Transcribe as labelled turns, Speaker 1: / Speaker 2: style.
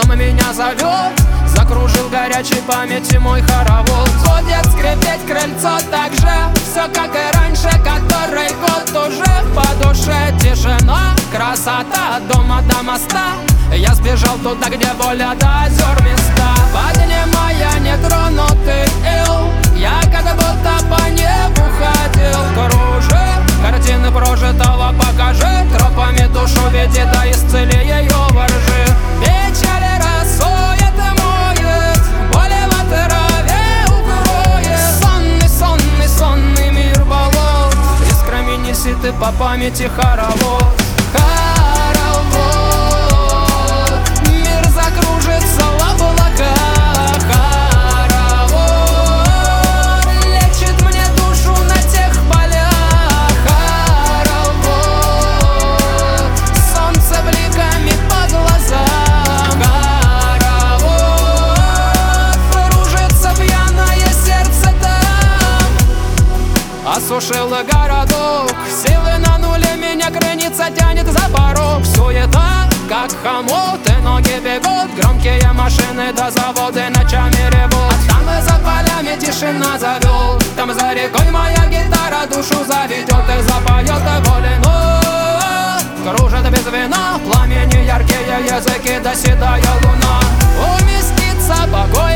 Speaker 1: дома меня зовет. Закружил горячей памяти мой хоровод. Будет скрипеть крыльцо так же, все как и раньше, который год уже. По душе тишина, красота от дома до моста. Я сбежал туда, где воля до озер места. Поднимая нетронутый ил, я как будто по небу ходил. Кружи, картины прожитого покажи, тропами душу веди, да исцели ее воржи. Печаль рассует и моет, боли в траве укроет. Сонный, сонный, сонный мир болот, искрами неси ты по памяти хоровод. Мир закружится в облаках. Хоровод лечит мне душу на тех полях. Хоровод солнце бликами по глазам. Хоровод кружится пьяное сердце там. Осушил городок, силы на нуле, меня крынится тянет за порог. Суета, как хомут, и ноги бегут, громкие машины до заводы ночами ревут. А там и за полями тишина зовет, там за рекой моя гитара душу заведет и запоет и волен. Кружат без вина, пламени яркие языки, да седая луна. Уместится покой